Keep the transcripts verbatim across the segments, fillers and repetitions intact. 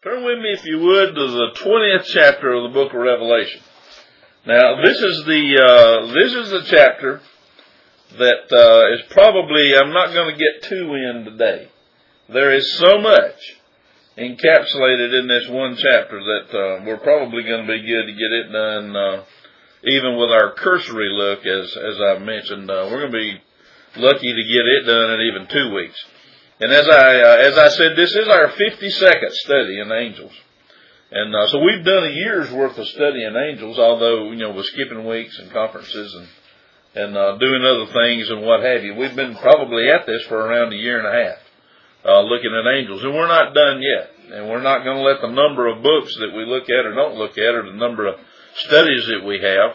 Turn with me, if you would, to the twentieth chapter of the book of Revelation. Now, this is the uh, this is the chapter that uh, is probably, I'm not going to get too in today. There is so much encapsulated in this one chapter that uh, we're probably going to be good to get it done, uh, even with our cursory look, as as I mentioned. Uh, we're going to be lucky to get it done in even two weeks. And as I uh, as I said, this is our fifty-second study in angels. And uh, so we've done a year's worth of study in angels, although, you know, with skipping weeks and conferences and and uh, doing other things and what have you. We've been probably at this for around a year and a half, uh, looking at angels. And we're not done yet. And we're not going to let the number of books that we look at or don't look at, or the number of studies that we have,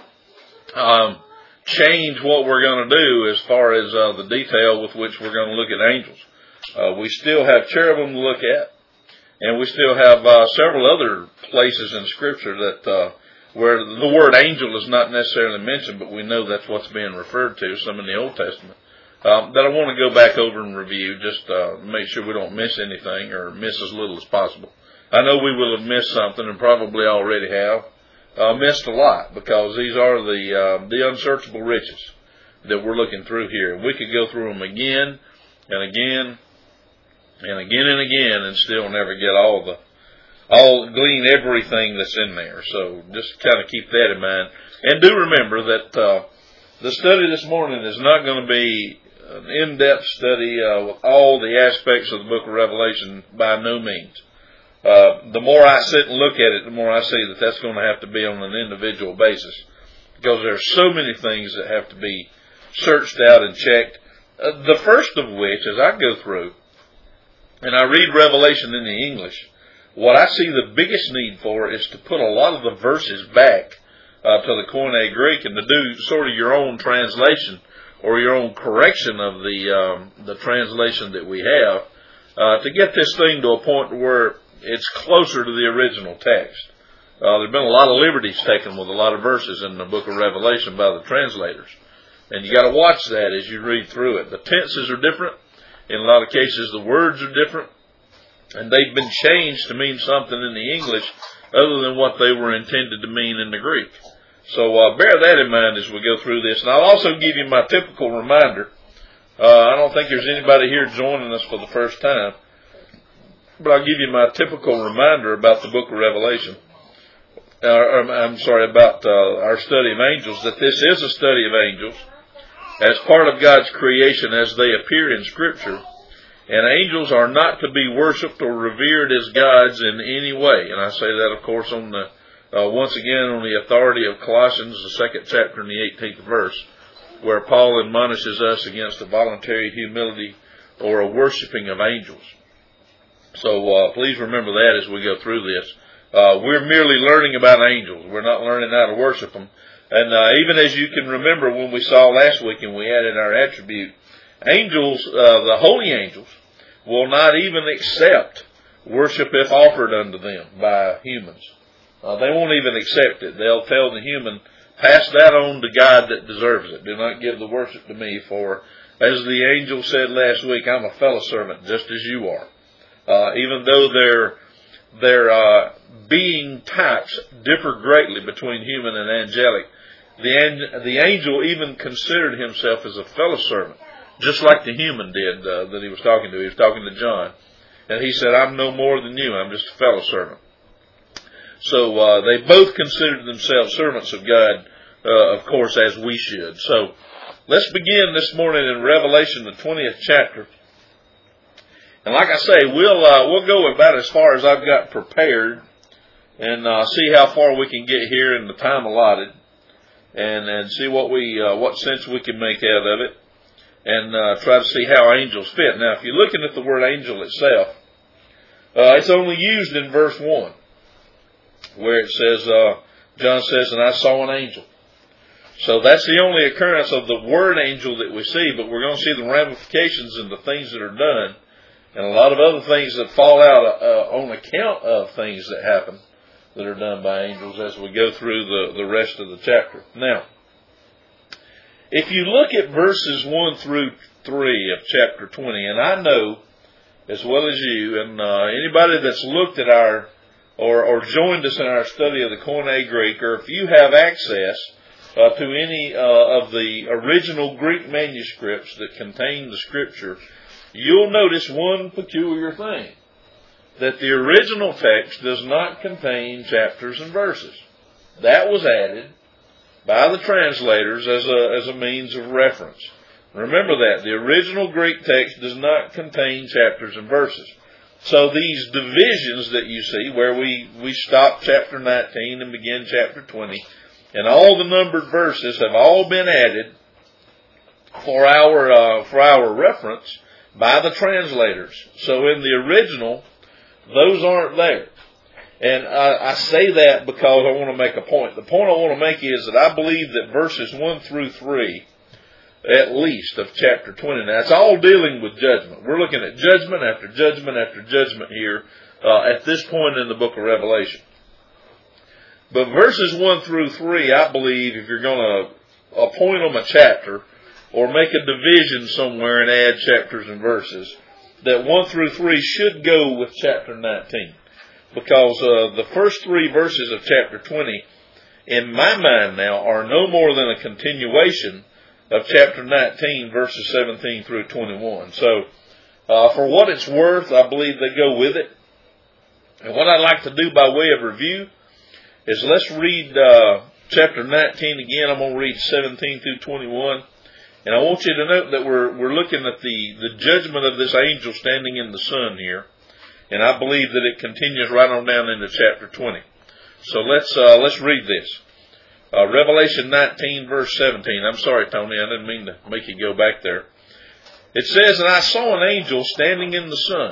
um, change what we're going to do as far as uh, the detail with which we're going to look at angels. Uh, we still have cherubim to look at, and we still have uh, several other places in Scripture that uh, where the word angel is not necessarily mentioned, but we know that's what's being referred to, some in the Old Testament, um, that I want to go back over and review, just uh, make sure we don't miss anything or miss as little as possible. I know we will have missed something, and probably already have uh, missed a lot, because these are the uh, the unsearchable riches that we're looking through here. We could go through them again and again and again and again and still never get all the all glean everything that's in there. So just kind of keep that in mind, and do remember that uh, the study this morning is not going to be an in-depth study uh, with all the aspects of the book of Revelation, by no means. Uh, the more I sit and look at it, the more I see that that's going to have to be on an individual basis, because there are so many things that have to be searched out and checked. Uh, the first of which, as I go through and I read Revelation in the English, what I see the biggest need for is to put a lot of the verses back uh, to the Koine Greek, and to do sort of your own translation or your own correction of the um, the translation that we have, uh, to get this thing to a point where it's closer to the original text. Uh, there have been a lot of liberties taken with a lot of verses in the book of Revelation by the translators, and you got to watch that as you read through it. The tenses are different. In a lot of cases, the words are different, and they've been changed to mean something in the English other than what they were intended to mean in the Greek. So uh, bear that in mind as we go through this. And I'll also give you my typical reminder. Uh, I don't think there's anybody here joining us for the first time, but I'll give you my typical reminder about the book of Revelation. Uh, I'm sorry, about uh, our study of angels, that this is a study of angels as part of God's creation as they appear in Scripture. And angels are not to be worshipped or revered as gods in any way. And I say that, of course, on the uh, once again on the authority of Colossians, the second chapter and the eighteenth verse, where Paul admonishes us against a voluntary humility or a worshiping of angels. So uh, please remember that as we go through this. Uh, we're merely learning about angels. We're not learning how to worship them. And uh, even as you can remember when we saw last week and we added our attribute, angels, uh, the holy angels, will not even accept worship if offered unto them by humans. Uh, they won't even accept it. They'll tell the human, pass that on to God that deserves it. Do not give the worship to me, for, as the angel said last week, I'm a fellow servant just as you are. Uh, even though their their uh, being types differ greatly between human and angelic, the an- the angel even considered himself as a fellow servant, just like the human did uh, that he was talking to. He was talking to John, and he said, I'm no more than you. I'm just a fellow servant. So uh, they both considered themselves servants of God, uh, of course, as we should. So let's begin this morning in Revelation, the twentieth chapter. And like I say, we'll uh, we'll go about as far as I've got prepared, and uh, see how far we can get here in the time allotted, and and see what we uh, what sense we can make out of it, and uh, try to see how angels fit. Now, if you're looking at the word angel itself, uh, it's only used in verse one, where it says, uh, John says, and I saw an angel. So that's the only occurrence of the word angel that we see, but we're going to see the ramifications and the things that are done, and a lot of other things that fall out uh, on account of things that happen that are done by angels as we go through the, the rest of the chapter. Now, if you look at verses one through three of chapter twenty, and I know as well as you. And uh, anybody that's looked at our, or, or joined us in our study of the Koine Greek, or if you have access uh, to any uh, of the original Greek manuscripts that contain the Scripture, you'll notice one peculiar thing, that the original text does not contain chapters and verses. That was added by the translators as a, as a means of reference. Remember that. The original Greek text does not contain chapters and verses. So these divisions that you see, where we, we stop chapter nineteen and begin chapter twenty, and all the numbered verses have all been added for our, uh, for our reference by the translators. So in the original, those aren't there. And I, I say that because I want to make a point. The point I want to make is that I believe that verses one through three, at least, of chapter twenty, now it's all dealing with judgment. We're looking at judgment after judgment after judgment here uh, at this point in the book of Revelation. But verses one through three, I believe, if you're going to appoint them a chapter or make a division somewhere and add chapters and verses, that one through three should go with chapter nineteen. Because uh, the first three verses of chapter twenty, in my mind now, are no more than a continuation of chapter nineteen, verses seventeen through twenty-one. So, uh, for what it's worth, I believe they go with it. And what I'd like to do by way of review is let's read uh, chapter nineteen again. I'm going to read seventeen through twenty-one. And I want you to note that we're we're looking at the, the judgment of this angel standing in the sun here. And I believe that it continues right on down into chapter twenty. So let's uh, let's read this. Uh, Revelation nineteen, verse seventeen. I'm sorry, Tony, I didn't mean to make you go back there. It says, "And I saw an angel standing in the sun,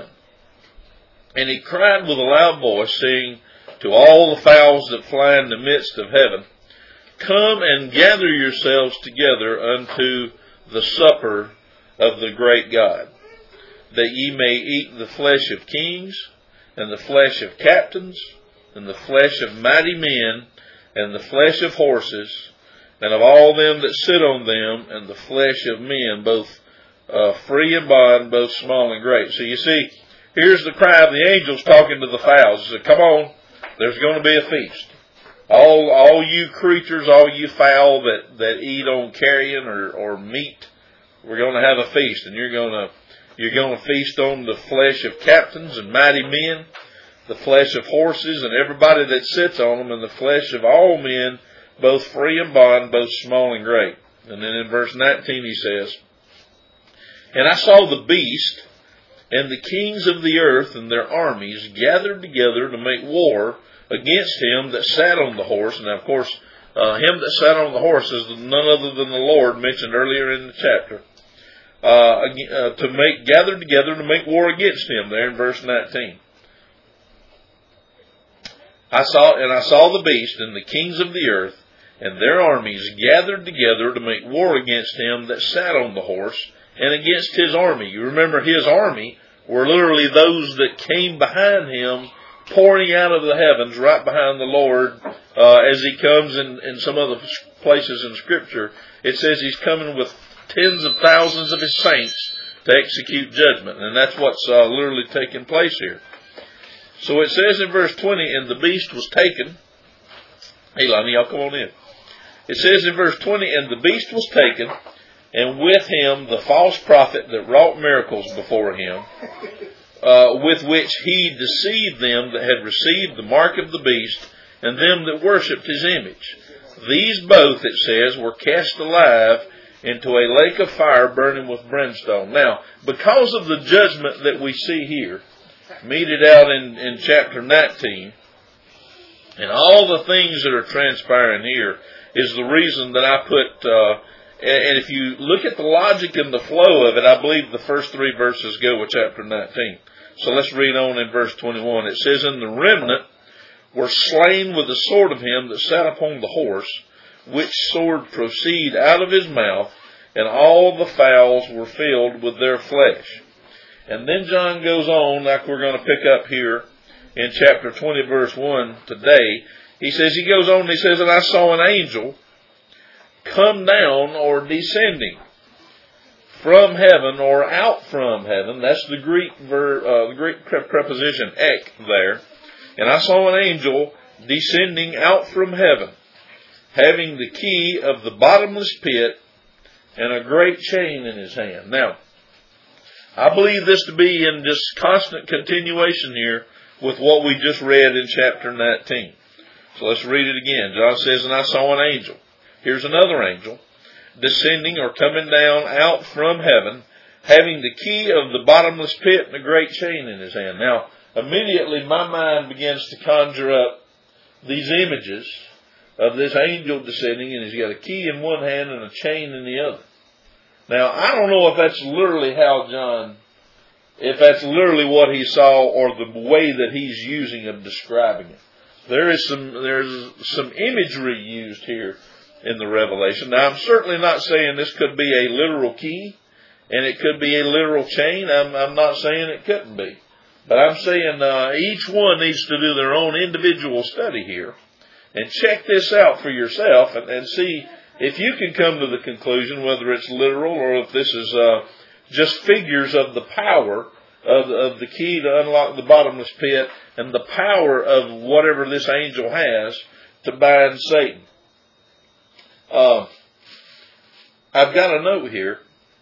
and he cried with a loud voice, saying to all the fowls that fly in the midst of heaven, Come and gather yourselves together unto the supper of the great God, that ye may eat the flesh of kings, and the flesh of captains, and the flesh of mighty men, and the flesh of horses, and of all them that sit on them, and the flesh of men, both uh, free and bond, both small and great." So you see, here's the cry of the angels talking to the fowls. He said, "Come on, there's going to be a feast. All all you creatures, all you fowl that, that eat on carrion or, or meat, we're going to have a feast, and you're going to You're going to feast on the flesh of captains and mighty men, the flesh of horses and everybody that sits on them, and the flesh of all men, both free and bond, both small and great." And then in verse nineteen he says, "And I saw the beast and the kings of the earth and their armies gathered together to make war against him that sat on the horse." Now, of course, uh, him that sat on the horse is none other than the Lord mentioned earlier in the chapter. Uh, uh, to make gathered together to make war against him. There in verse nineteen, I saw and I saw the beast and the kings of the earth and their armies gathered together to make war against him that sat on the horse and against his army. You remember, his army were literally those that came behind him, pouring out of the heavens, right behind the Lord, uh, as he comes in, in some other places in Scripture. It says he's coming with tens of thousands of his saints to execute judgment. And that's what's uh, literally taking place here. So it says in verse twenty, "And the beast was taken." Hey, Lonnie, y'all come on in. It says in verse twenty, "And the beast was taken, and with him the false prophet that wrought miracles before him, uh, with which he deceived them that had received the mark of the beast, and them that worshipped his image. These both," it says, "were cast alive into a lake of fire burning with brimstone." Now, because of the judgment that we see here, meted out in, in chapter nineteen, and all the things that are transpiring here, is the reason that I put, uh, and if you look at the logic and the flow of it, I believe the first three verses go with chapter nineteen. So let's read on in verse twenty-one. It says, "And the remnant were slain with the sword of him that sat upon the horse, which sword proceed out of his mouth, and all the fowls were filled with their flesh." And then John goes on, like we're going to pick up here in chapter twenty, verse one today. He says, he goes on and he says, "And I saw an angel come down," or descending, from heaven or out from heaven. That's the Greek ver, uh, the Greek preposition ek there. And I saw an angel descending out from heaven, having the key of the bottomless pit and a great chain in his hand. Now, I believe this to be in just constant continuation here with what we just read in chapter nineteen. So let's read it again. John says, and I saw an angel. Here's another angel descending or coming down out from heaven, having the key of the bottomless pit and a great chain in his hand. Now, immediately my mind begins to conjure up these images of this angel descending, and he's got a key in one hand and a chain in the other. Now, I don't know if that's literally how John, if that's literally what he saw or the way that he's using of describing it. There is some, there's some imagery used here in the Revelation. Now, I'm certainly not saying this could be a literal key and it could be a literal chain. I'm, I'm not saying it couldn't be. But I'm saying uh, each one needs to do their own individual study here and check this out for yourself and, and see if you can come to the conclusion whether it's literal or if this is uh, just figures of the power of, of the key to unlock the bottomless pit and the power of whatever this angel has to bind Satan. Uh, I've got a note here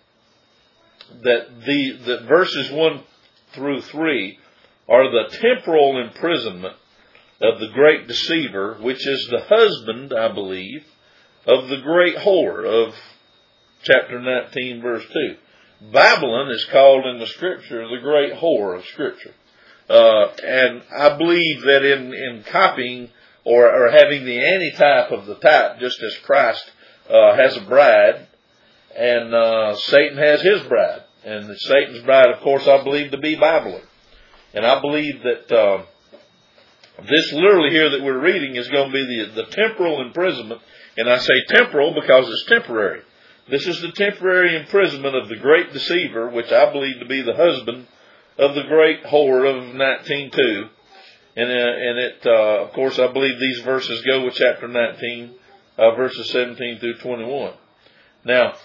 that the that verses one through three are the temporal imprisonment of the great deceiver, which is the husband, I believe, of the great whore of chapter nineteen, verse two. Babylon is called in the Scripture the great whore of Scripture. Uh, and I believe that in, in copying or, or having the antitype of the type, just as Christ uh, has a bride, and uh, Satan has his bride. And Satan's bride, of course, I believe to be Babylon. And I believe that uh, this literally here that we're reading is going to be the, the temporal imprisonment. And I say temporal because it's temporary. This is the temporary imprisonment of the great deceiver, which I believe to be the husband of the great whore of nineteen two. And, uh, and it, uh, of course, I believe these verses go with chapter nineteen, uh, verses seventeen through twenty-one. Now,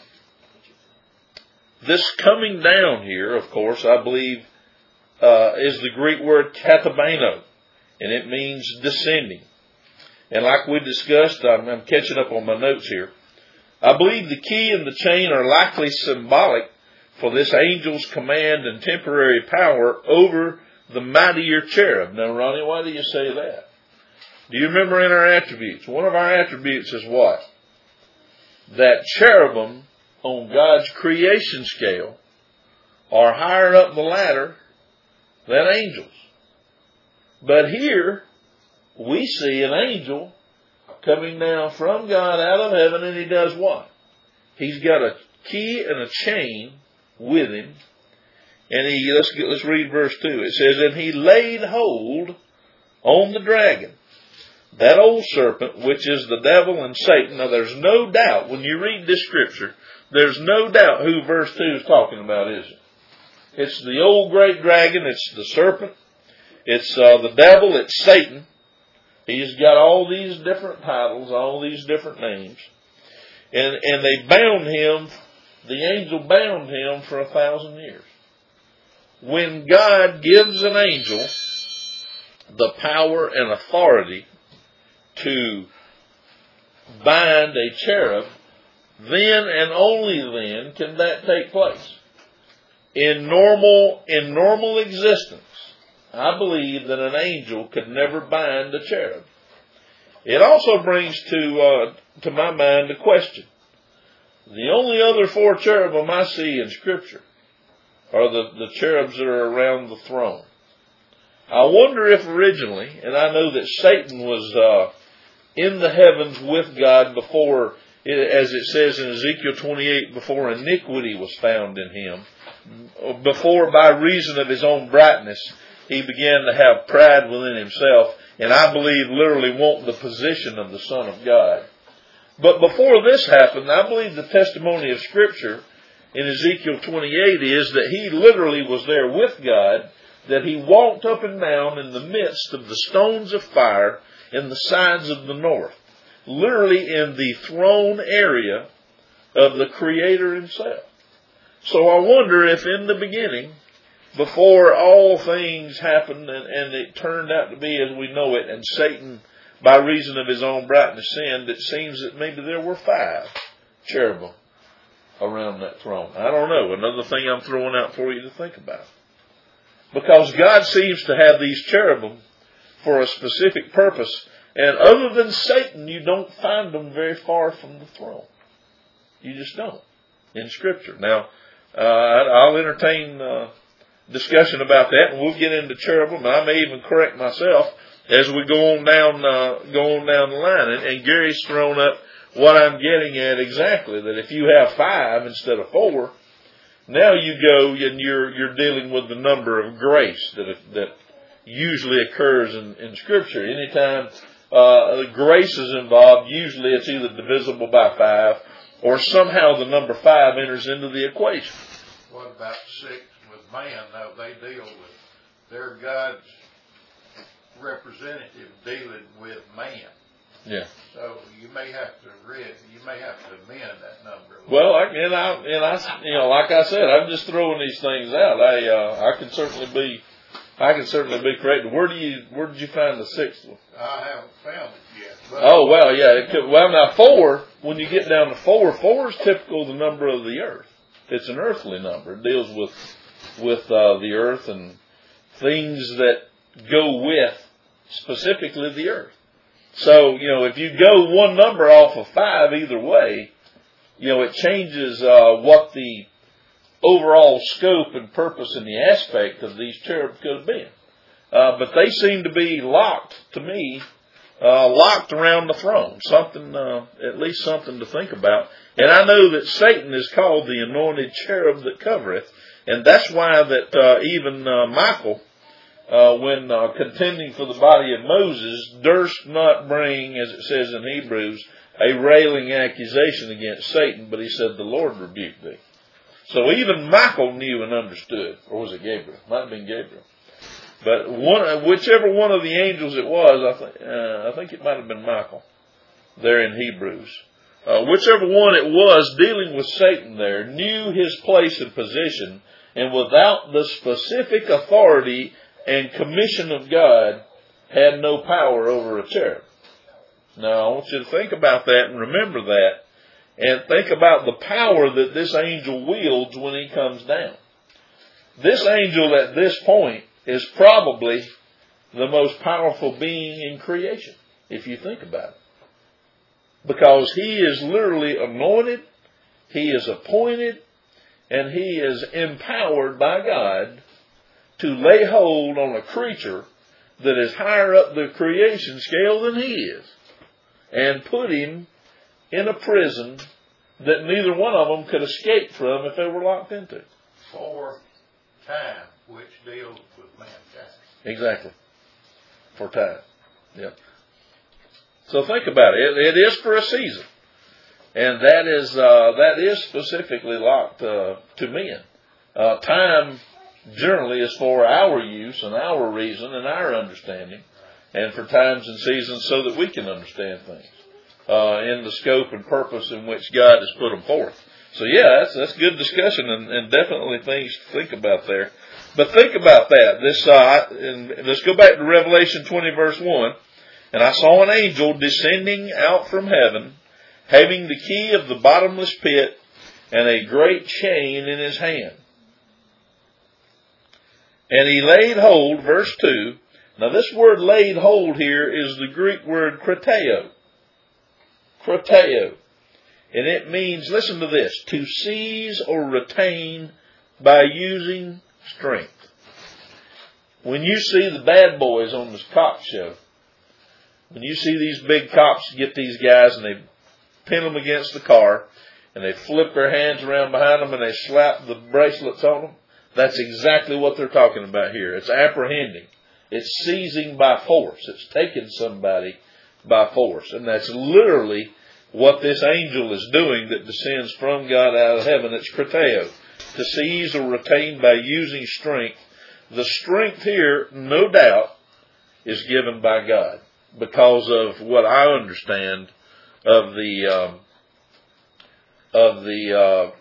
this coming down here, of course, I believe, uh, is the Greek word katabano, and it means descending. And like we discussed, I'm, I'm catching up on my notes here. I believe the key and the chain are likely symbolic for this angel's command and temporary power over the mightier cherub. Now, Ronnie, why do you say that? Do you remember in our attributes? One of our attributes is what? That cherubim on God's creation scale are higher up the ladder than angels. But here, we see an angel coming down from God out of heaven, and he does what? He's got a key and a chain with him. And he, let's get, let's read verse two. It says, and he laid hold on the dragon, that old serpent, which is the devil and Satan. Now there's no doubt, when you read this scripture, there's no doubt who verse two is talking about, is it? It's the old great dragon, it's the serpent, it's uh, the devil, it's Satan. He's got all these different titles, all these different names. And, and they bound him, the angel bound him for a thousand years. When God gives an angel the power and authority to bind a cherub, then and only then can that take place. In normal, in normal existence, I believe that an angel could never bind a cherub. It also brings to uh, to my mind a question. The only other four cherubim I see in Scripture are the, the cherubs that are around the throne. I wonder if originally, and I know that Satan was uh, in the heavens with God before, as it says in Ezekiel twenty-eight, before iniquity was found in him, before by reason of his own brightness, he began to have pride within himself, and I believe literally want the position of the Son of God. But before this happened, I believe the testimony of Scripture in Ezekiel twenty-eight is that he literally was there with God, that he walked up and down in the midst of the stones of fire in the sides of the north, literally in the throne area of the Creator himself. So I wonder if in the beginning, before all things happened and, and it turned out to be as we know it, and Satan, by reason of his own brightness, sinned, it seems that maybe there were five cherubim around that throne. I don't know. Another thing I'm throwing out for you to think about. Because God seems to have these cherubim for a specific purpose. And other than Satan, you don't find them very far from the throne. You just don't in Scripture. Now, uh, I'll entertain uh, discussion about that, and we'll get into cherubim. I may even correct myself as we go on down, uh, go on down the line. And, and Gary's thrown up what I'm getting at exactly, that if you have five instead of four, now you go and you're you're dealing with the number of grace that that usually occurs in, in Scripture. Anytime uh, grace is involved, usually it's either divisible by five or somehow the number five enters into the equation. What about six with man? Now they deal with their God's representative dealing with man. Yeah. So you may have to read, you may have to amend that number. Well, I, and I, and I, you know, like I said, I'm just throwing these things out. I, uh, I can certainly be, I can certainly be corrected. Where do you, where did you find the sixth one? I haven't found it yet. But Oh well, yeah. It could, well, now four. When you get down to four, four is typical of the number of the earth. It's an earthly number. It deals with with uh, the earth and things that go with specifically the earth. So, you know, if you go one number off of five either way, you know, it changes uh, what the overall scope and purpose and the aspect of these cherubs could have been. Uh, but they seem to be locked, to me, uh, locked around the throne. Something, uh, at least something to think about. And I know that Satan is called the anointed cherub that covereth. And that's why that uh, even uh, Michael, Uh, when uh, contending for the body of Moses, durst not bring, as it says in Hebrews, a railing accusation against Satan, but he said, the Lord rebuked thee. So even Michael knew and understood. Or was it Gabriel? Might have been Gabriel. But one, whichever one of the angels it was, I, th- uh, I think it might have been Michael, there in Hebrews. Uh, whichever one it was dealing with Satan there, knew his place and position, and without the specific authority and commission of God, had no power over a cherub. Now, I want you to think about that and remember that, and think about the power that this angel wields when he comes down. This angel at this point is probably the most powerful being in creation, if you think about it. Because he is literally anointed, he is appointed, and he is empowered by God to lay hold on a creature that is higher up the creation scale than he is, and put him in a prison that neither one of them could escape from if they were locked into. For time, which deals with mankind. Exactly. For time. Yep. So think about it. It, it is for a season. And that is, uh, that is specifically locked uh, to men. Uh, time generally is for our use and our reason and our understanding, and for times and seasons so that we can understand things uh, in the scope and purpose in which God has put them forth. So yeah, that's that's good discussion and, and definitely things to think about there. But think about that. This uh, and let's go back to Revelation twenty, verse one. And I saw an angel descending out from heaven, having the key of the bottomless pit and a great chain in his hand. And he laid hold, verse two. Now this word laid hold here is the Greek word krateo. Krateo. And it means, listen to this, to seize or retain by using strength. When you see the bad boys on this cop show, when you see these big cops get these guys and they pin them against the car and they flip their hands around behind them and they slap the bracelets on them, that's exactly what they're talking about here. It's apprehending. It's seizing by force. It's taking somebody by force. And that's literally what this angel is doing that descends from God out of heaven. It's krateo. To seize or retain by using strength. The strength here, no doubt, is given by God. Because of what I understand of the, um, of the, uh,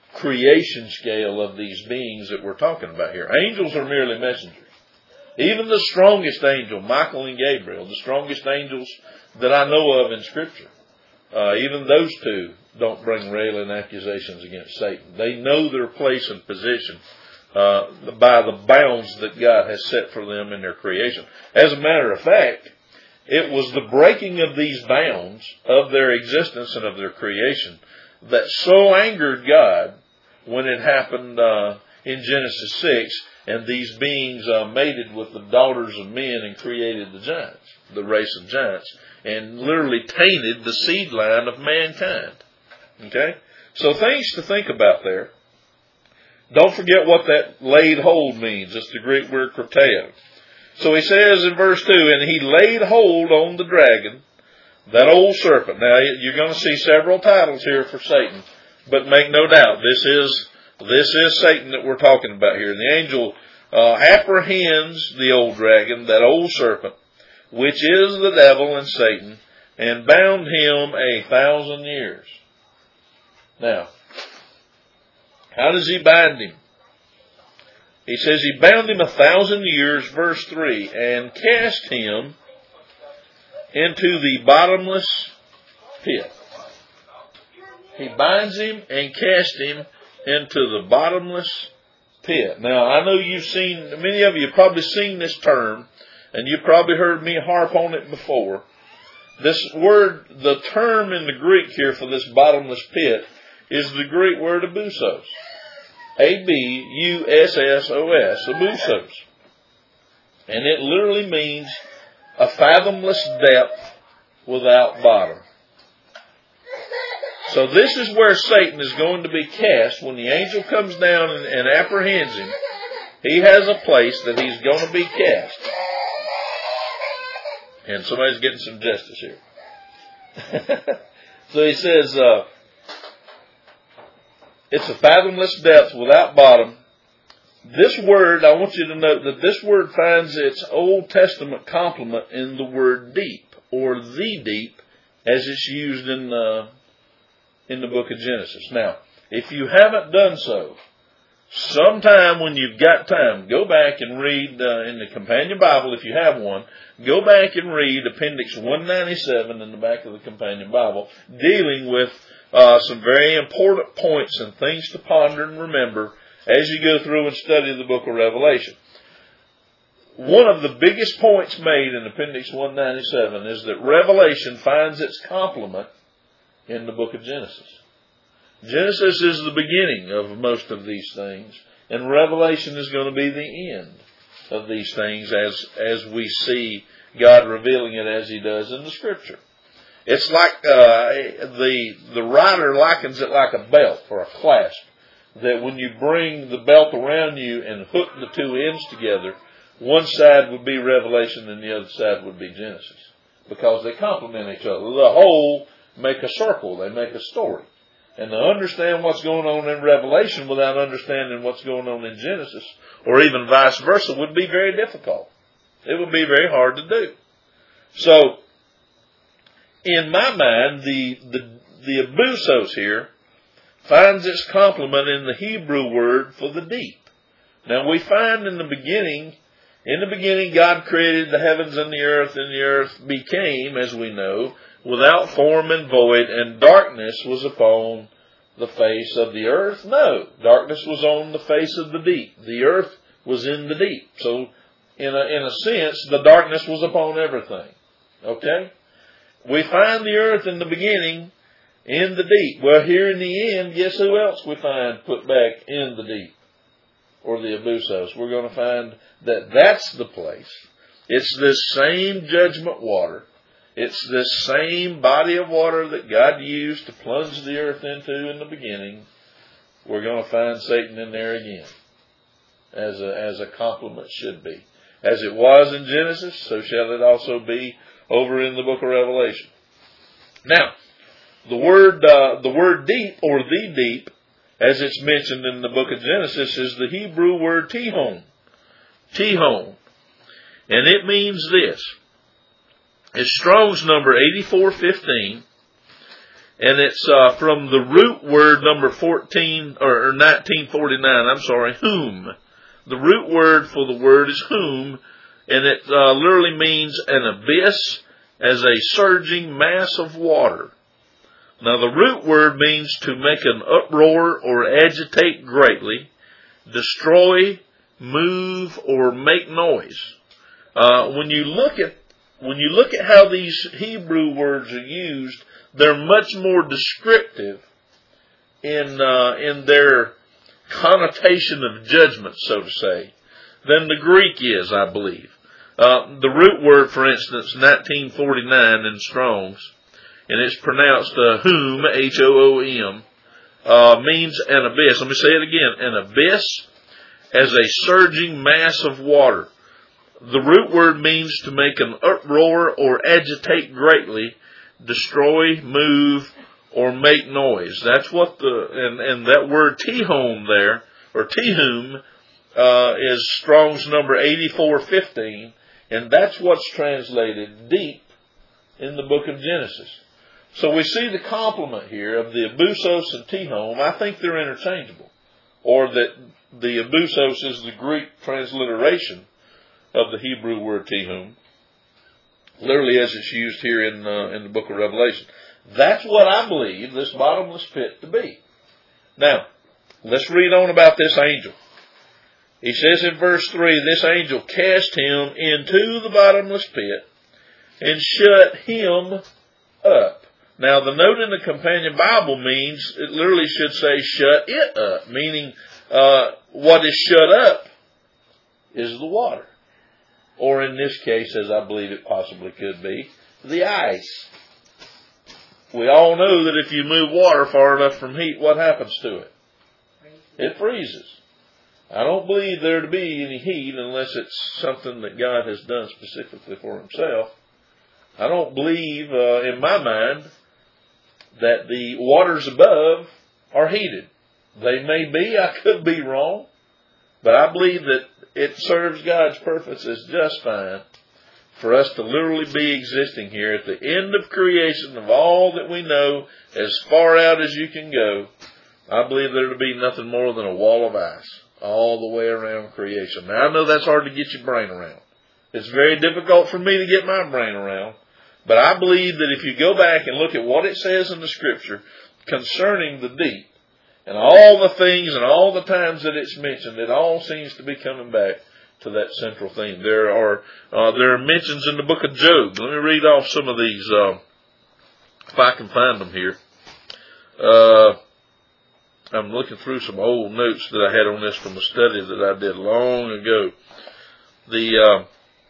creation scale of these beings that we're talking about here. Angels are merely messengers. Even the strongest angel, Michael and Gabriel, the strongest angels that I know of in Scripture, uh, even those two don't bring railing accusations against Satan. They know their place and position uh, by the bounds that God has set for them in their creation. As a matter of fact, it was the breaking of these bounds of their existence and of their creation that so angered God when it happened uh, in Genesis six, and these beings uh, mated with the daughters of men and created the giants, the race of giants, and literally tainted the seed line of mankind. Okay? So things to think about there. Don't forget what that laid hold means. It's the Greek word krateo. So he says in verse two, and he laid hold on the dragon, that old serpent. Now, you're going to see several titles here for Satan, but make no doubt, this is this is Satan that we're talking about here. And the angel uh, apprehends the old dragon, that old serpent, which is the devil and Satan, and bound him a thousand years. Now, how does he bind him? He says he bound him a thousand years, verse three, and cast him into the bottomless pit. He binds him and casts him into the bottomless pit. Now, I know you've seen, many of you have probably seen this term, and you've probably heard me harp on it before. This word, the term in the Greek here for this bottomless pit is the Greek word abusos. A B U S S O S, abusos. And it literally means a fathomless depth without bottom. So this is where Satan is going to be cast when the angel comes down and, and apprehends him. He has a place that he's going to be cast. And somebody's getting some justice here. So he says, uh, it's a fathomless depth without bottom. This word, I want you to note that this word finds its Old Testament complement in the word deep, or the deep, as it's used in the, in the book of Genesis. Now, if you haven't done so, sometime when you've got time, go back and read uh, in the Companion Bible, if you have one, go back and read Appendix one ninety-seven in the back of the Companion Bible, dealing with uh, some very important points and things to ponder and remember as you go through and study the book of Revelation. One of the biggest points made in Appendix one ninety-seven is that Revelation finds its complement in the book of Genesis. Genesis is the beginning of most of these things, and Revelation is going to be the end of these things as, as we see God revealing it as He does in the Scripture. It's like uh, the the writer likens it like a belt or a clasp, that when you bring the belt around you and hook the two ends together, one side would be Revelation and the other side would be Genesis, because they complement each other. The whole make a circle, they make a story. And to understand what's going on in Revelation without understanding what's going on in Genesis, or even vice versa, would be very difficult. It would be very hard to do. So, in my mind, the the, the abusos here finds its complement in the Hebrew word for the deep. Now, we find in the beginning, in the beginning God created the heavens and the earth, and the earth became, as we know, without form and void, and darkness was upon the face of the earth? No. Darkness was on the face of the deep. The earth was in the deep. So, in a, in a sense, the darkness was upon everything. Okay? We find the earth in the beginning in the deep. Well, here in the end, guess who else we find put back in the deep? Or the abusos. We're going to find that that's the place. It's this same judgment water. It's this same body of water that God used to plunge the earth into in the beginning. We're going to find Satan in there again, as a, as a complement should be. As it was in Genesis, so shall it also be over in the book of Revelation. Now, the word uh, the word deep, or the deep, as it's mentioned in the book of Genesis, is the Hebrew word tihon. Tihon. And it means this. It's Strong's number eighty-four fifteen, And it's uh, from the root word number fourteen, or, or nineteen forty-nine, I'm sorry, whom. The root word for the word is whom, and it uh, literally means an abyss as a surging mass of water. Now the root word means to make an uproar or agitate greatly, destroy, move, or make noise. Uh, when you look at when you look at how these Hebrew words are used, they're much more descriptive in uh, in their connotation of judgment, so to say, than the Greek is, I believe. Uh, the root word, for instance, nineteen forty-nine in Strong's, and it's pronounced uh, whom, H O O M, uh, means an abyss. Let me say it again. An abyss as a surging mass of water. The root word means to make an uproar or agitate greatly, destroy, move, or make noise. That's what the, and, and that word tihom there, or tihum, uh, is Strong's number eighty-four fifteen, and that's what's translated deep in the book of Genesis. So we see the complement here of the abusos and tihom. I think they're interchangeable, or that the abusos is the Greek transliteration of the Hebrew word tihum, literally as it's used here in uh, in the book of Revelation. That's what I believe this bottomless pit to be. Now, let's read on about this angel. He says in verse three, this angel cast him into the bottomless pit and shut him up. Now, the note in the Companion Bible means, it literally should say shut it up, meaning uh, what is shut up is the water. Or in this case, as I believe it possibly could be, the ice. We all know that if you move water far enough from heat, what happens to it? It freezes. I don't believe there to be any heat unless it's something that God has done specifically for himself. I don't believe, uh, in my mind, that the waters above are heated. They may be, I could be wrong, but I believe that it serves God's purposes just fine for us to literally be existing here at the end of creation of all that we know, as far out as you can go. I believe there to be nothing more than a wall of ice all the way around creation. Now, I know that's hard to get your brain around. It's very difficult for me to get my brain around. But I believe that if you go back and look at what it says in the Scripture concerning the deep, and all the things and all the times that it's mentioned, it all seems to be coming back to that central theme. There are uh, there are mentions in the book of Job. Let me read off some of these, uh, if I can find them here. Uh, I'm looking through some old notes that I had on this from a study that I did long ago. The uh,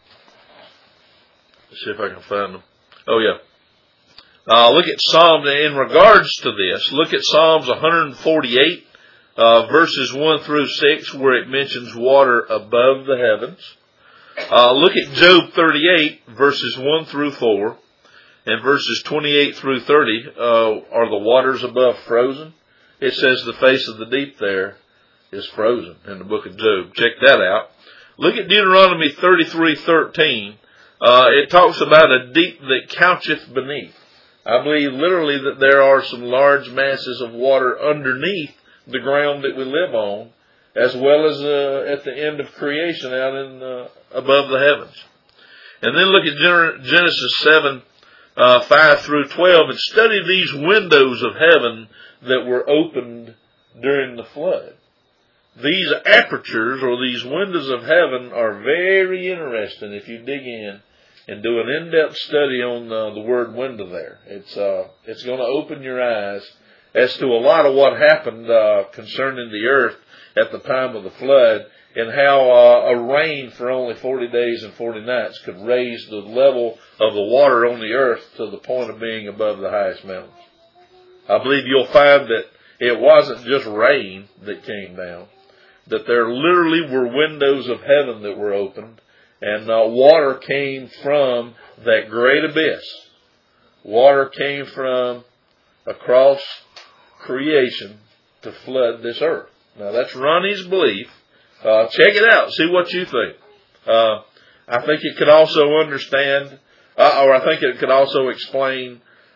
let's see if I can find them. Oh yeah. Uh, look at Psalm, in regards to this, look at Psalms one forty-eight, uh, verses one through six, where it mentions water above the heavens. Uh, look at Job thirty-eight, verses one through four, and verses twenty-eight through thirty, uh, are the waters above frozen? It says the face of the deep there is frozen in the book of Job. Check that out. Look at Deuteronomy thirty-three thirteen. Uh, it talks about a deep that coucheth beneath. I believe literally that there are some large masses of water underneath the ground that we live on, as well as uh, at the end of creation out in uh, above the heavens. And then look at Genesis seven, uh, five through twelve, and study these windows of heaven that were opened during the flood. These apertures, or these windows of heaven, are very interesting if you dig in and do an in-depth study on uh, the word window there. It's uh, it's going to open your eyes as to a lot of what happened uh, concerning the earth at the time of the flood, and how uh, a rain for only forty days and forty nights could raise the level of the water on the earth to the point of being above the highest mountains. I believe you'll find that it wasn't just rain that came down, that there literally were windows of heaven that were opened, and uh, water came from that great abyss. Water came from across creation to flood this earth. Now, that's Ronnie's belief. Uh, check it out. See what you think. Uh, I think it could also understand, uh, or I think it could also explain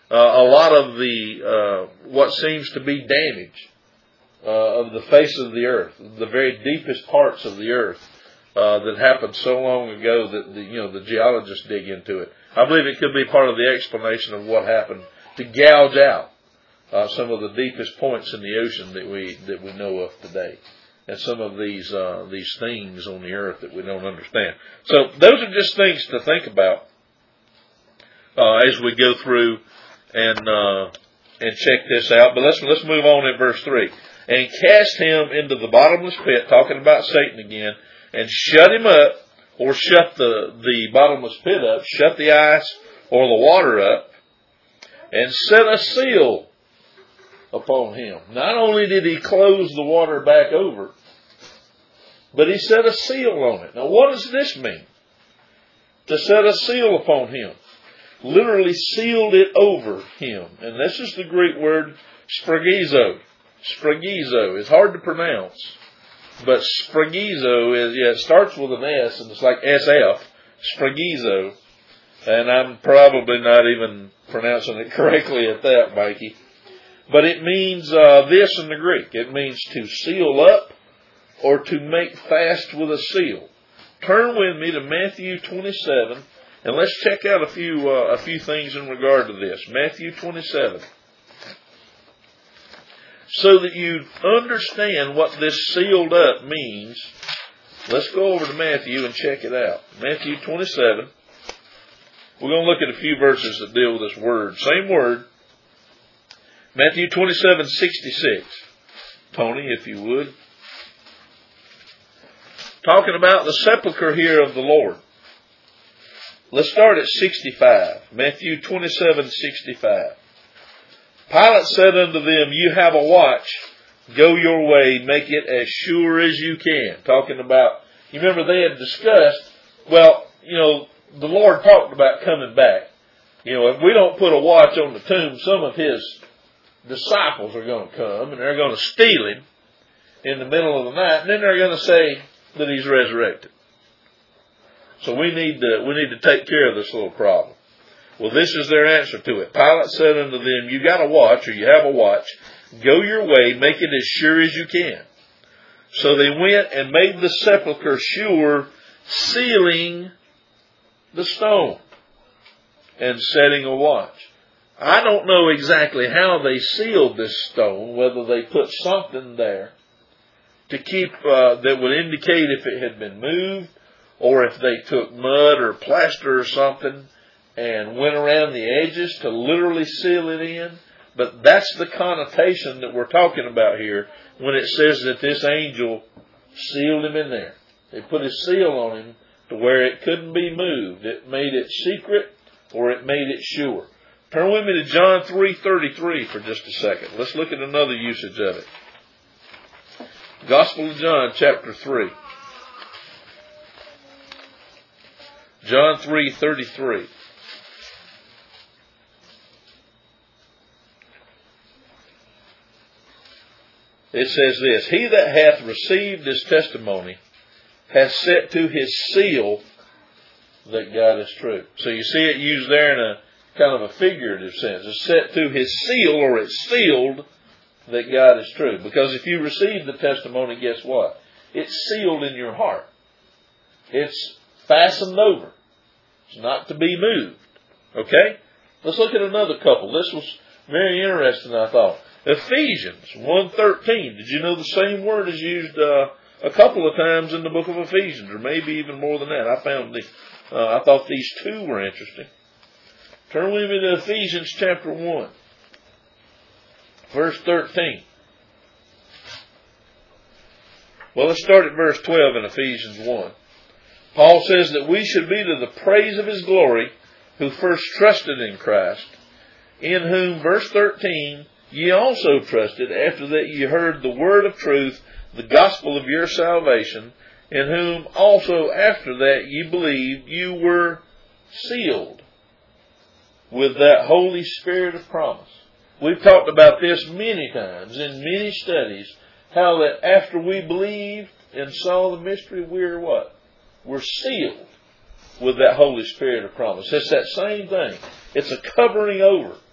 uh, a lot of the uh, what seems to be damage uh, of the face of the earth, the very deepest parts of the earth uh, that happened so long ago that the, you know the geologists dig into it. I believe it could be part of the explanation of what happened to gouge out uh, some of the deepest points in the ocean that we that we know of today, and some of these uh, these things on the earth that we don't understand. So those are just things to think about uh, as we go through and uh, and check this out. But let's let's move on in verse three. And cast him into the bottomless pit, talking about Satan again, and shut him up, or shut the the bottomless pit up, shut the ice or the water up, and set a seal upon him. Not only did he close the water back over, but he set a seal on it. Now what does this mean? To set a seal upon him. Literally sealed it over him. And this is the Greek word sphragizo. Sphragizo. It's hard to pronounce. But sphragizo is, yeah, it starts with an S and it's like S F. Sphragizo. And I'm probably not even pronouncing it correctly at that, Mikey. But it means uh, this in the Greek. It means to seal up or to make fast with a seal. Turn with me to Matthew twenty-seven, and let's check out a few uh, a few things in regard to this. Matthew twenty-seven. So that you understand what this sealed up means, let's go over to Matthew and check it out. Matthew twenty-seven. We're going to look at a few verses that deal with this word. Same word. Matthew twenty-seven sixty-six. Tony, if you would. Talking about the sepulchre here of the Lord. Let's start at sixty-five. Matthew twenty-seven sixty-five. Pilate said unto them, you have a watch. Go your way. Make it as sure as you can. Talking about, you remember they had discussed, well, you know, the Lord talked about coming back. You know, if we don't put a watch on the tomb, some of his disciples are going to come and they're going to steal him in the middle of the night, and then they're going to say that he's resurrected. So we need to we need to take care of this little problem. Well, this is their answer to it. Pilate said unto them, you got a watch, or you have a watch. Go your way, make it as sure as you can. So they went and made the sepulchre sure, sealing the stone and setting a watch. I don't know exactly how they sealed this stone, whether they put something there to keep, uh, that would indicate if it had been moved, or if they took mud or plaster or something and went around the edges to literally seal it in. But that's the connotation that we're talking about here when it says that this angel sealed him in there. They put a seal on him to where it couldn't be moved. It made it secret, or it made it sure. Turn with me to John three thirty-three for just a second. Let's look at another usage of it. Gospel of John, chapter three. John three thirty-three. It says this, he that hath received his testimony hath set to his seal that God is true. So you see it used there in a kind of a figurative sense. It's set to his seal, or it's sealed that God is true. Because if you receive the testimony, guess what? It's sealed in your heart. It's fastened over. It's not to be moved. Okay? Let's look at another couple. This was very interesting, I thought. Ephesians one thirteen. Did you know the same word is used uh, a couple of times in the book of Ephesians, or maybe even more than that? I found the, uh, I thought these two were interesting. Turn with me to Ephesians chapter one, verse thirteen. Well, let's start at verse twelve in Ephesians one. Paul says that we should be to the praise of his glory, who first trusted in Christ, in whom, verse thirteen, ye also trusted, after that ye heard the word of truth, the gospel of your salvation, in whom also after that ye believed, you were sealed with that Holy Spirit of promise. We've talked about this many times in many studies, how that after we believed and saw the mystery, we're what? We're sealed with that Holy Spirit of promise. It's that same thing. It's a covering over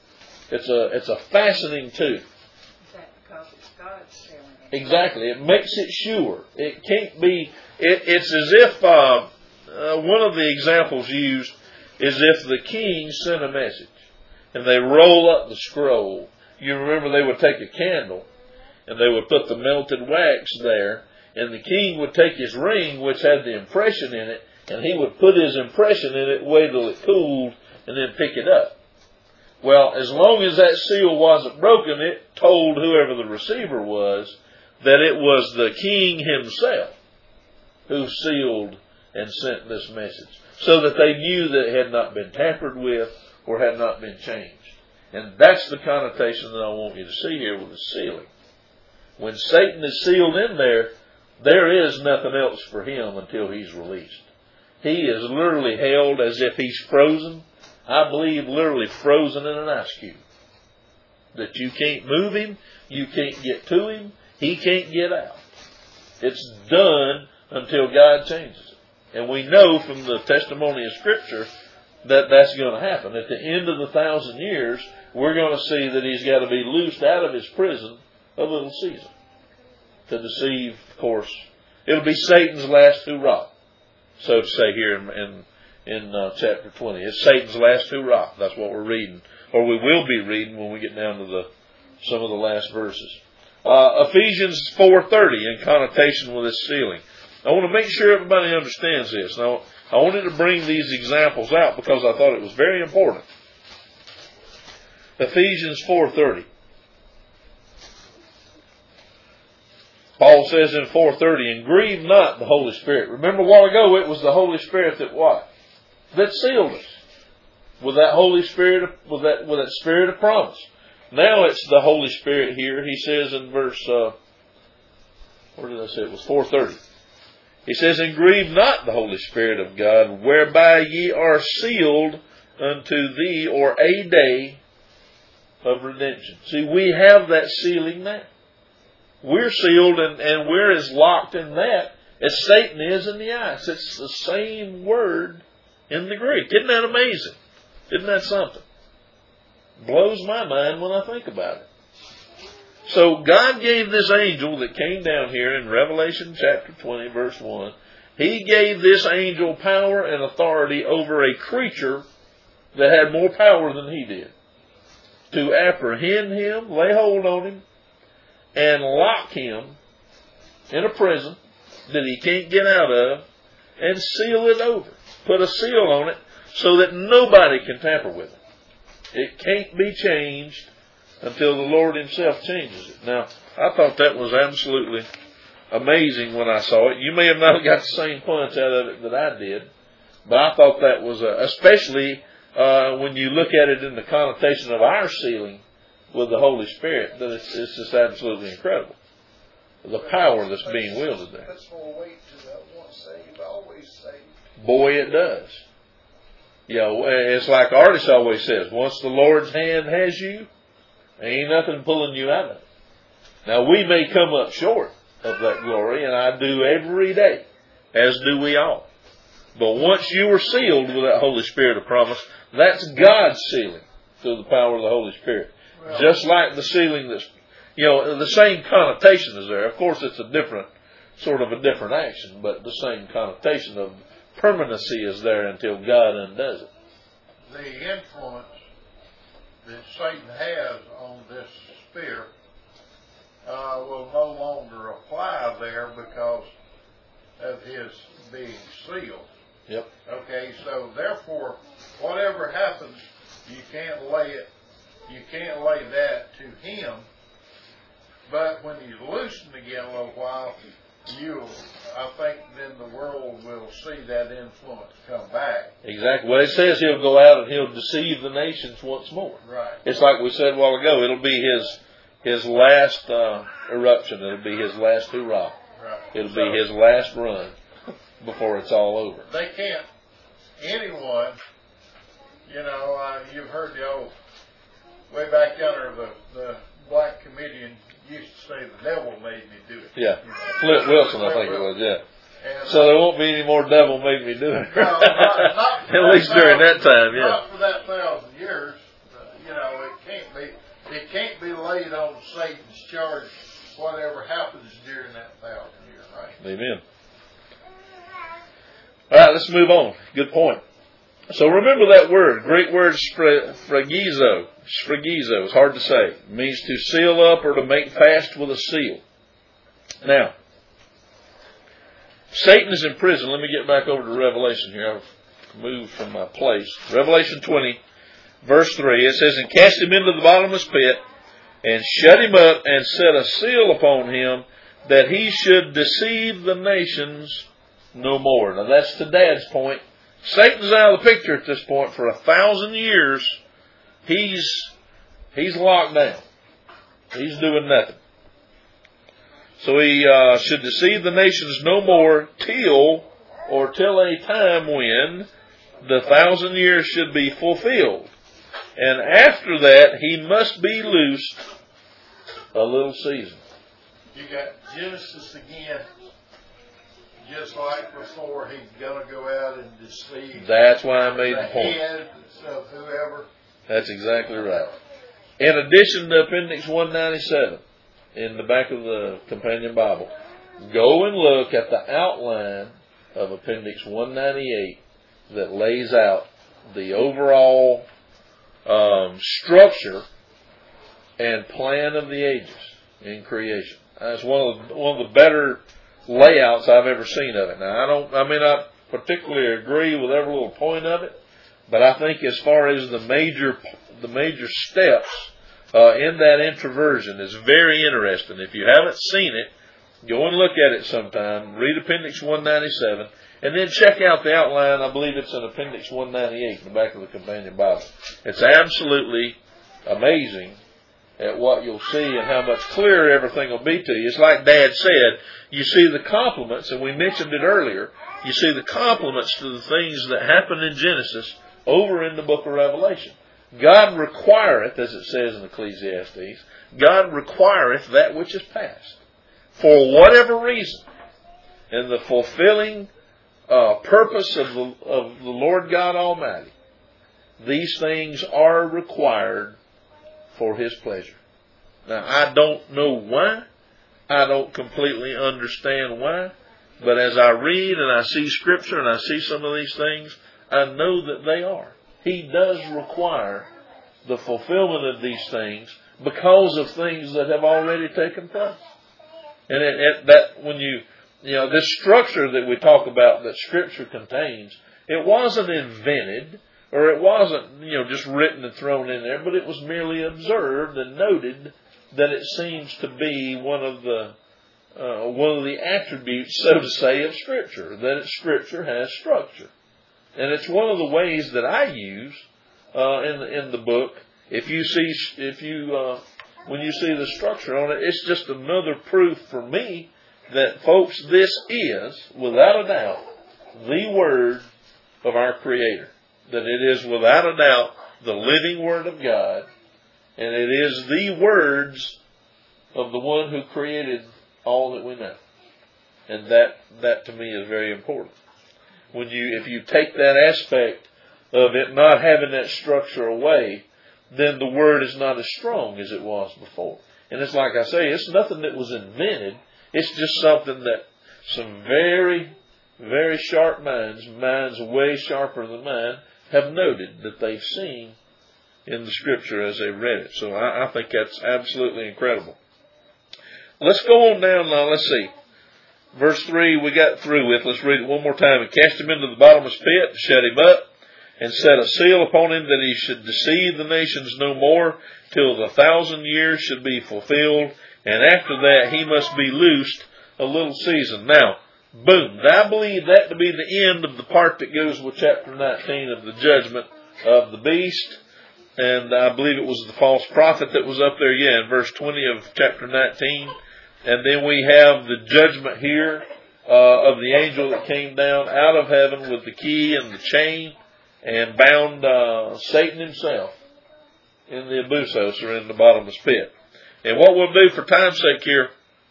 it's a it's a fastening to. Is that because it's God's sealing it? Exactly. It makes it sure. It can't be. It, it's as if uh, uh, one of the examples used is if the king sent a message and they roll up the scroll. You remember they would take a candle and they would put the melted wax there, and the king would take his ring, which had the impression in it, and he would put his impression in it, wait till it cooled, and then pick it up. Well, as long as that seal wasn't broken, it told whoever the receiver was that it was the king himself who sealed and sent this message, so that they knew that it had not been tampered with or had not been changed. And that's the connotation that I want you to see here with the sealing. When Satan is sealed in there, there is nothing else for him until he's released. He is literally held as if he's frozen. I believe literally frozen in an ice cube. That you can't move him, you can't get to him, he can't get out. It's done until God changes it. And we know from the testimony of Scripture that that's going to happen. At the end of the thousand years, we're going to see that he's got to be loosed out of his prison a little season to deceive, of course. It'll be Satan's last hurrah, so to say here in in, in uh, chapter twenty. It's Satan's last hurrah. That's what we're reading, or we will be reading when we get down to the some of the last verses. Uh, Ephesians four thirty in connotation with this sealing. I want to make sure everybody understands this. Now, I wanted to bring these examples out because I thought it was very important. Ephesians four thirty. Paul says in four thirty, and grieve not the Holy Spirit. Remember a while ago it was the Holy Spirit that what? That sealed us. With that Holy Spirit, with that, with that Spirit of promise. Now it's the Holy Spirit here. He says in verse, uh, where did I say it was? four thirty. He says, and grieve not the Holy Spirit of God, whereby ye are sealed unto thee, or a day of redemption. See, we have that sealing now. We're sealed and, and we're as locked in that as Satan is in the ice. It's the same word in the Greek. Isn't that amazing? Isn't that something? Blows my mind when I think about it. So God gave this angel that came down here in Revelation chapter twenty verse one. He gave this angel power and authority over a creature that had more power than he did. To apprehend him, lay hold on him, and lock him in a prison that he can't get out of, and seal it over. Put a seal on it so that nobody can tamper with it. It can't be changed until the Lord himself changes it. Now, I thought that was absolutely amazing when I saw it. You may have not got the same punch out of it that I did, but I thought that was, a, especially uh, when you look at it in the connotation of our sealing with the Holy Spirit, that it's, it's just absolutely incredible. The power that's being wielded there. That's more weight to that once saved, always saved. Boy, it does. You know, it's like Artis always says, once the Lord's hand has you, ain't nothing pulling you out of it. Now, we may come up short of that glory, and I do every day, as do we all. But once you are sealed with that Holy Spirit of promise, that's God's sealing through the power of the Holy Spirit. Well, just like the sealing that's, you know, the same connotation is there. Of course, it's a different, sort of a different action, but the same connotation of permanency is there until God undoes it. The influence that Satan has on this spear uh, will no longer apply there because of his being sealed. Yep. Okay, so therefore, whatever happens, you can't lay it, you can't lay that to him. But when he's loosened again a little while, you, I think then the world will see that influence come back. Exactly. Well, it says he'll go out and he'll deceive the nations once more. Right. It's like we said a while ago. It'll be his his last uh, eruption. It'll be his last hurrah. Right. It'll so, be his last run before it's all over. They can't, anyone, you know, uh, you've heard the old, way back yonder, the, the black comedian used to say, the devil made me do it. Yeah. You know? Flip Wilson, I think it was, yeah. And so there won't be any more devil made me do it. No, not, not At least during that time, yeah. Not for that thousand years. Uh, you know, it can't be can't be laid on Satan's charge whatever happens during that thousand years, right? Amen. All right, let's move on. Good point. So remember that word, Greek word sphragizo. Sphragizo, it's hard to say. It means to seal up or to make fast with a seal. Now, Satan is in prison. Let me get back over to Revelation here. I've moved from my place. Revelation twenty, verse three. It says, and cast him into the bottomless pit, and shut him up, and set a seal upon him, that he should deceive the nations no more. Now that's to Dad's point. Satan's out of the picture at this point. For a thousand years, he's he's locked down. He's doing nothing. So he uh, should deceive the nations no more till, or till a time when the thousand years should be fulfilled. And after that, he must be loosed a little season. You got Genesis again. Just like before, he's going to go out and deceive. That's why I made the, the point. Head of whoever. That's exactly right. In addition to Appendix one ninety-seven, in the back of the Companion Bible, go and look at the outline of Appendix one ninety-eight that lays out the overall um, structure and plan of the ages in creation. That's one of the, one of the better layouts I've ever seen of it. Now, I don't, I may not particularly agree with every little point of it, but I think as far as the major, the major steps uh, in that introversion is very interesting. If you haven't seen it, go and look at it sometime. Read Appendix one ninety-seven, and then check out the outline. I believe it's in Appendix one ninety-eight in the back of the Companion Bible. It's absolutely amazing at what you'll see and how much clearer everything will be to you. It's like Dad said, you see the complements, and we mentioned it earlier, you see the complements to the things that happen in Genesis over in the book of Revelation. God requireth, as it says in Ecclesiastes, God requireth that which is past. For whatever reason, in the fulfilling uh, purpose of the, of the Lord God Almighty, these things are required for His pleasure. Now, I don't know why. I don't completely understand why. But as I read and I see Scripture and I see some of these things, I know that they are. He does require the fulfillment of these things because of things that have already taken place. And it, it, that when you, you know, this structure that we talk about that Scripture contains, it wasn't invented, or it wasn't, you know, just written and thrown in there, but it was merely observed and noted that it seems to be one of the uh, one of the attributes, so to say, of Scripture, that it, Scripture has structure, and it's one of the ways that I use uh, in the, in the book. If you see, if you uh, when you see the structure on it, it's just another proof for me that, folks, this is without a doubt the Word of our Creator. That it is without a doubt the living Word of God, and it is the words of the one who created all that we know. And that, that to me is very important. When you, if you take that aspect of it not having that structure away, then the Word is not as strong as it was before. And it's like I say, it's nothing that was invented. It's just something that some very, very sharp minds, minds way sharper than mine, have noted that they've seen in the Scripture as they read it. So I, I think that's absolutely incredible. Let's go on down now. Let's see. Verse three we got through with. Let's read it one more time. And cast him into the bottomless pit, shut him up, and set a seal upon him, that he should deceive the nations no more, till the thousand years should be fulfilled. And after that he must be loosed a little season. Now, boom. I believe that to be the end of the part that goes with chapter nineteen of the judgment of the beast. And I believe it was the false prophet that was up there, yeah, in verse twenty of chapter nineteen. And then we have the judgment here uh, of the angel that came down out of heaven with the key and the chain and bound uh, Satan himself in the abusos, or in the bottomless pit. And what we'll do for time's sake here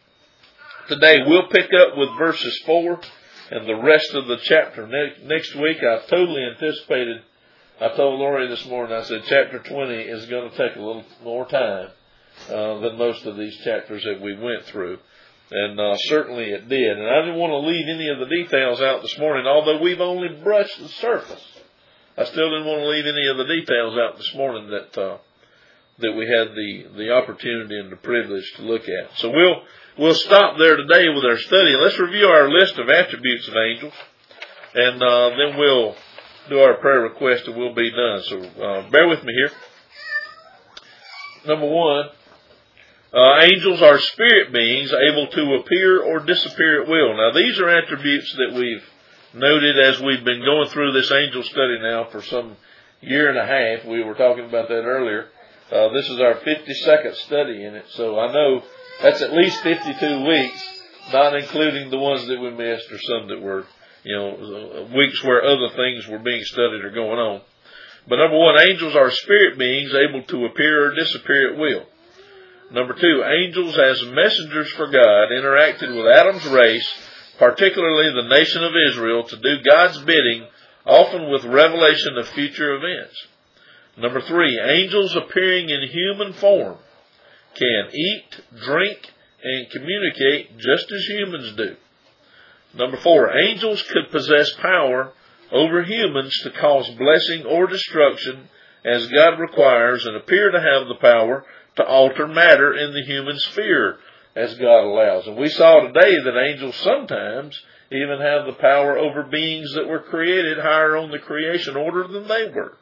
today, we'll pick up with verses four and the rest of the chapter ne- next week. I totally anticipated, I told Lori this morning, I said chapter twenty is going to take a little more time. uh, than most of these chapters that we went through. And uh, certainly it did. And I didn't want to leave any of the details out this morning, although we've only brushed the surface. I still didn't want to leave any of the details out this morning that uh, that we had the, the opportunity and the privilege to look at. So we'll we'll stop there today with our study. Let's review our list of attributes of angels, and uh, then we'll do our prayer request and we'll be done. So uh, bear with me here. Number one, uh, angels are spirit beings able to appear or disappear at will. Now these are attributes that we've noted as we've been going through this angel study now for some year and a half. We were talking about that earlier. Uh, this is our fifty-second study in it, so I know that's at least fifty-two weeks, not including the ones that we missed or some that were, you know, weeks where other things were being studied or going on. But number one, angels are spirit beings able to appear or disappear at will. Number two, angels as messengers for God interacted with Adam's race, particularly the nation of Israel, to do God's bidding, often with revelation of future events. Number three, angels appearing in human form can eat, drink, and communicate just as humans do. Number four, angels could possess power over humans to cause blessing or destruction as God requires, and appear to have the power to alter matter in the human sphere as God allows. And we saw today that angels sometimes even have the power over beings that were created higher on the creation order than they were.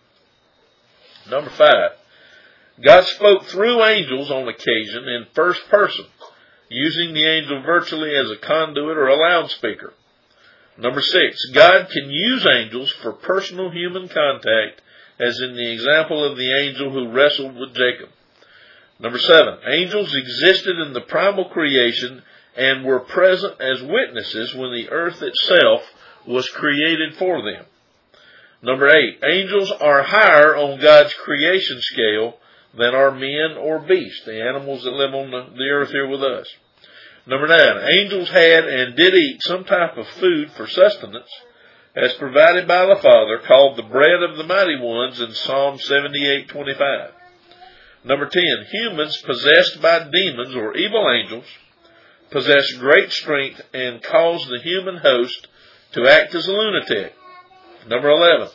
Number five, God spoke through angels on occasion in first person, using the angel virtually as a conduit or a loudspeaker. Number six, God can use angels for personal human contact, as in the example of the angel who wrestled with Jacob. Number seven, angels existed in the primal creation and were present as witnesses when the earth itself was created for them. Number eight, angels are higher on God's creation scale than are men or beasts, the animals that live on the, the earth here with us. Number nine, angels had and did eat some type of food for sustenance, as provided by the Father, called the bread of the mighty ones in Psalm seventy-eight twenty-five. Number ten, humans possessed by demons or evil angels possess great strength and cause the human host to act as a lunatic. Number eleven,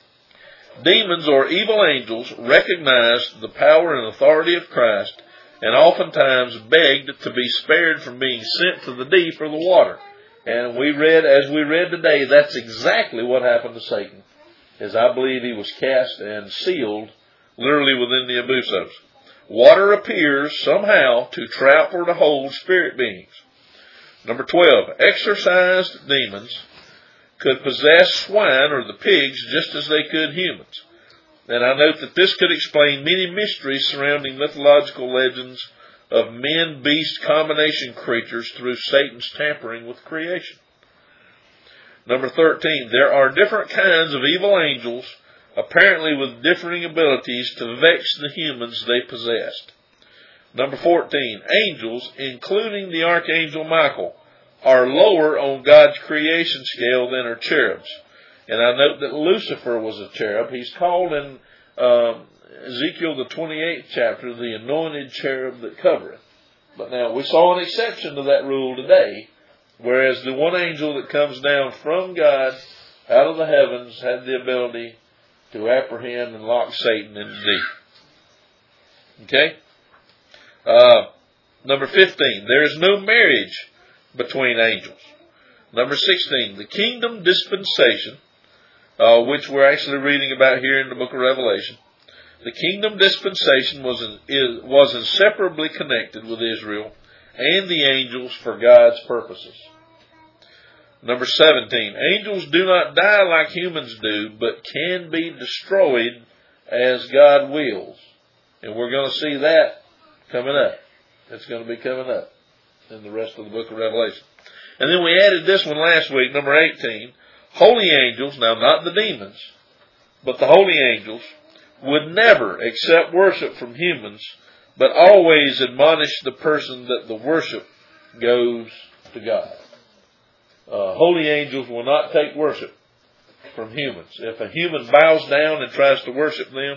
demons or evil angels recognized the power and authority of Christ and oftentimes begged to be spared from being sent to the deep or the water. And we read, as we read today, that's exactly what happened to Satan, as I believe he was cast and sealed literally within the abusos. Water appears somehow to trap or to hold spirit beings. Number twelve, exorcised demons could possess swine or the pigs just as they could humans. And I note that this could explain many mysteries surrounding mythological legends of men-beast combination creatures through Satan's tampering with creation. Number thirteen, there are different kinds of evil angels, apparently with differing abilities to vex the humans they possessed. Number fourteen, angels, including the archangel Michael, are lower on God's creation scale than are cherubs. And I note that Lucifer was a cherub. He's called in um, Ezekiel the twenty-eighth chapter, the anointed cherub that covereth. But now we saw an exception to that rule today, whereas the one angel that comes down from God out of the heavens had the ability to apprehend and lock Satan in the deep. Okay? Uh, number fifteen, there is no marriage between angels. Number sixteen, the kingdom dispensation, uh, which we're actually reading about here in the book of Revelation. The kingdom dispensation was, in, is, was inseparably connected with Israel and the angels for God's purposes. Number seventeen, angels do not die like humans do, but can be destroyed as God wills. And we're going to see that coming up. It's going to be coming up in the rest of the book of Revelation. And then we added this one last week, number eighteen. Holy angels, now not the demons, but the holy angels, would never accept worship from humans, but always admonish the person that the worship goes to God. Uh, holy angels will not take worship from humans. If a human bows down and tries to worship them,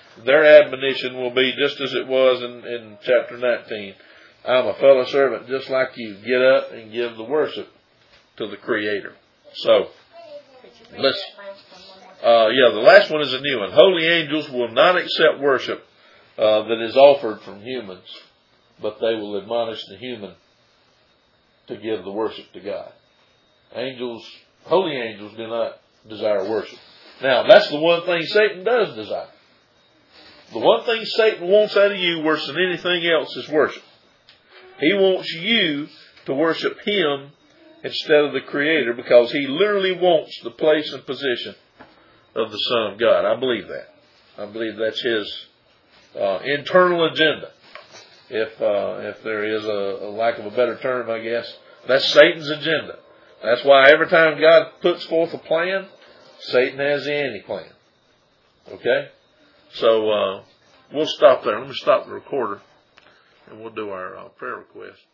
their admonition will be just as it was in, in chapter nineteen. I'm a fellow servant just like you. Get up and give the worship to the Creator. So, let's, uh, yeah, the last one is a new one. Holy angels will not accept worship uh, that is offered from humans, but they will admonish the human to give the worship to God. Angels, holy angels do not desire worship. Now, that's the one thing Satan does desire. The one thing Satan wants out of you worse than anything else is worship. He wants you to worship him instead of the Creator, because he literally wants the place and position of the Son of God. I believe that. I believe that's his uh, internal agenda. If uh, if there is a, a lack of a better term, I guess, that's Satan's agenda. That's why every time God puts forth a plan, Satan has the anti-plan. Okay? So, uh, we'll stop there. Let me stop the recorder, and we'll do our uh, prayer request.